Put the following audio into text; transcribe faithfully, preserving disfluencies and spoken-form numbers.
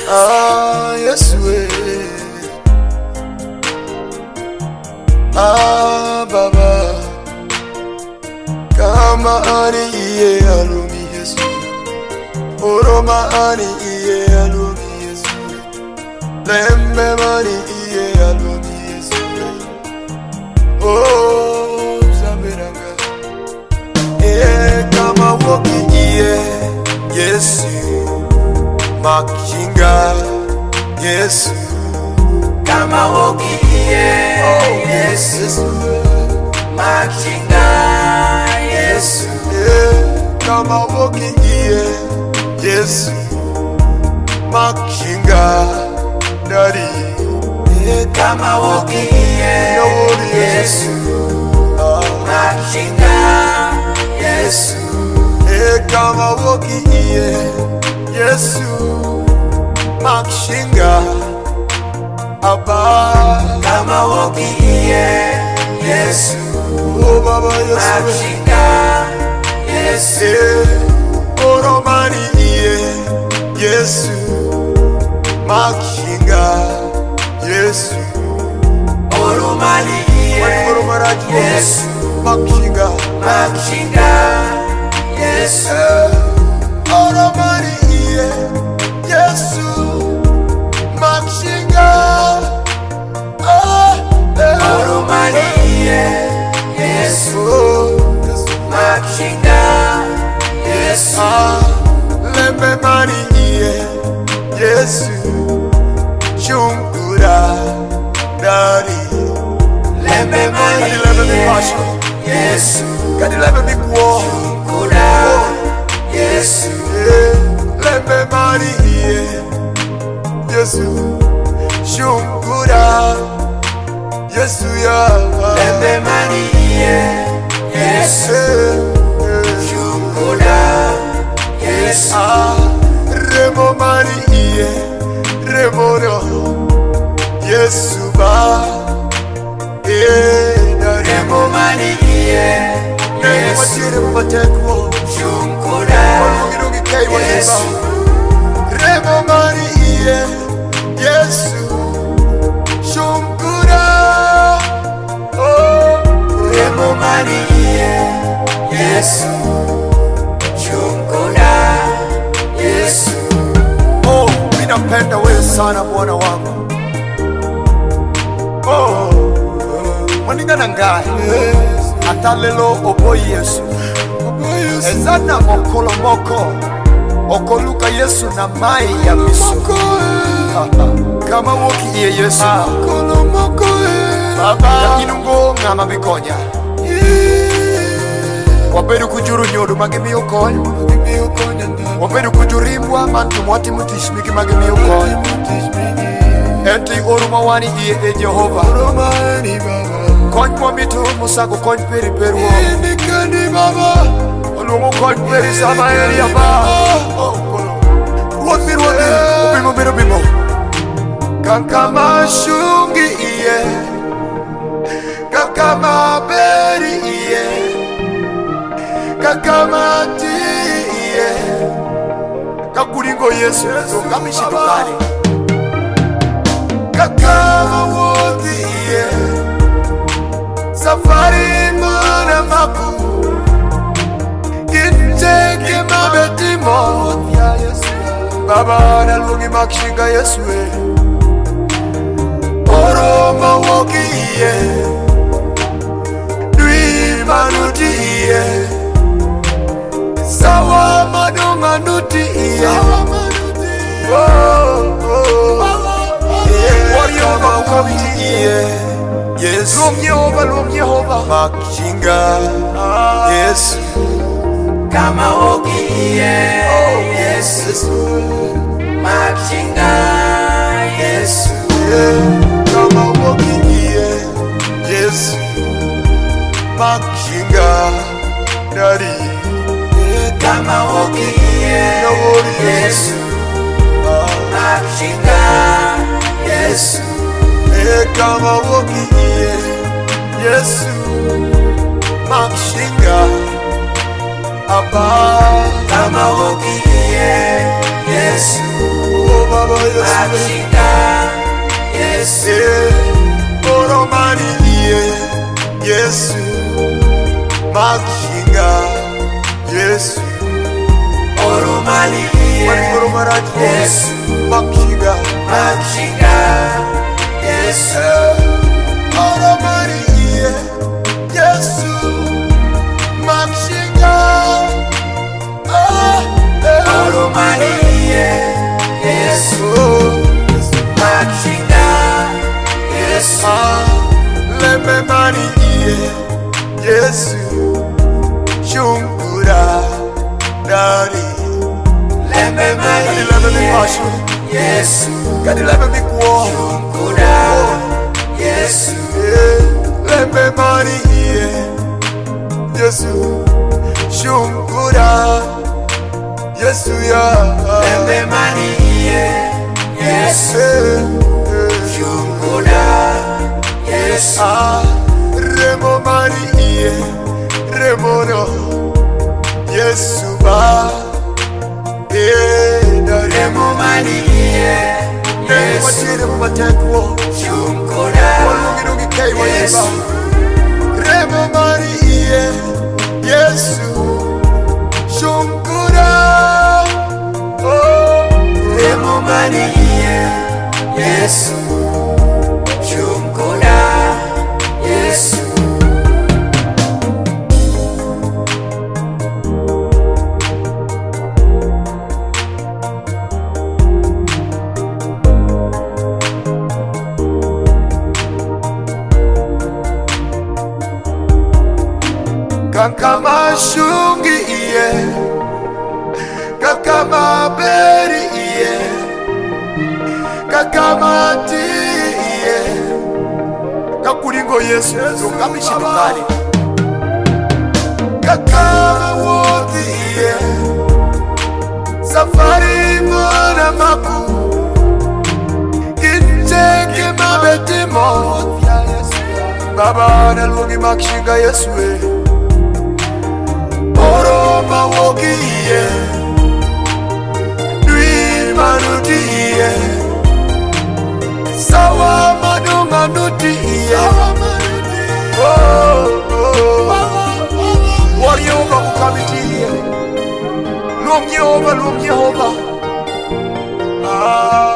Ah, Yesu we. Ah, Baba. Kama ani iye alumi Yesu. Oroma ani iye alumi Yesu. Lembe mani iye alumi Yesu. Oh, Zamiranga. Eh, kama woki iye Yesu. Makinga Yesu. Kama woki iye Yesu. Makinga Yesu. Kama woki iye Yesu. Makinga Dari. Kama woki iye Yesu. Makinga Yesu. Kama woki iye Yesu. Makinga Abba. Kama woki iye Yesu. Oh Baba Yesu. Makinga Yesu. Oromani iye Yesu. Makinga Yesu. Oromani iye Yesu. Makinga Makinga Yesu. Oromani iye Yesu. Makinga Oromani iye Yesu. Makinga Yesu. Lembe mani iye Yesu. Chungura Dari. Lembe mani iye Yesu. Kadi lembe mikuo. Chungura Yesu. Lembe mani iye Yesu. Chungura Yesu ya. Lembe mani iye Yesu. Chungura Yesu. Remo mani iye Remono Yesu ba. Remo mani iye Yesu. Chungura Yesu. Remo mani iye Yesu. Chungura. Remo mani iye Yesu. Chungura Yesu. Oh, ninapenda wewe sana Bwana wangu. Oh, maningana ngai atalelo obo Yesu. Ezana mokolo moko okoluka Yesu na mai ya miso. Kama woki iye Yesu. Mokolo moko Baba inungo ngama bikonya. Wabedu kujuru nyodo magimi ukonya. Wabedu kujurimbwa mantu mwati mutishmiki magimi ukonya. Enti oruma wani iye e Jehova. Kony mwamitu musago kony peri peru. Nikani Baba. Olumu kony peri sama eri aba. Ruot mi ruot mi. Ubimo bino bimo. Kankama shungi iye. Kankama beri iye. Kankama ti iye. Kakuringo Yesu. Kamishidukani. Kakama wote iye. Safari mana mapu. Kiteke mabetimo. Baba na lungi makshinga Yesu. Oroma woki iye. Dwi manuti iye. Sawa madonga nuti iye. Oh, oh. Warrior Committee iye. Yes. Lom Yehova, Lom Yehova. Makinga Yesu. Kama woki iye Yesu. Makinga Yesu. Kama woki iye Yesu. Makinga Dari. Kama woki iye Yesu. Makinga Yesu. Kama woki iye Yesu. Makinga Abba. Kama woki iye Yesu. Oh Baba Makshinga Yesu Oromani iye Yesu Makshinga Yesu Oromani iye Yesu Makshinga Makshinga Yesu Oromani iye Yesu Makshinga Oromani iye Yesu Makshinga Yesu Lembe mani iye Yesu Shungura Dari Lembe mani iye Yesu Kadi lembe mikuo Shungura Yesu Lembe mani iye Yesu Shungura Yesu ya Lembe mani iye Yesu Shungura Yesu Remo mani iye Remo no Yesu ba Remo mani iye Yesu Shungura Yesu Remo mani iye Yesu Shungura Remo mani iye Yesu Shungura Yesu Kakama shungi iye Kakama beri iye Kakama ti iye Kakuringo Yesu Kamishidukari Kakama woti iye Safari mona maku Kincheke mabetimo Baba naluongi Makshinga Yesu Oroma woki iye Dwi manuti iye Sawa manu manuti iye Oh, oh War Yehova kukamiti iye Luom Yehova, luom Yehova Ah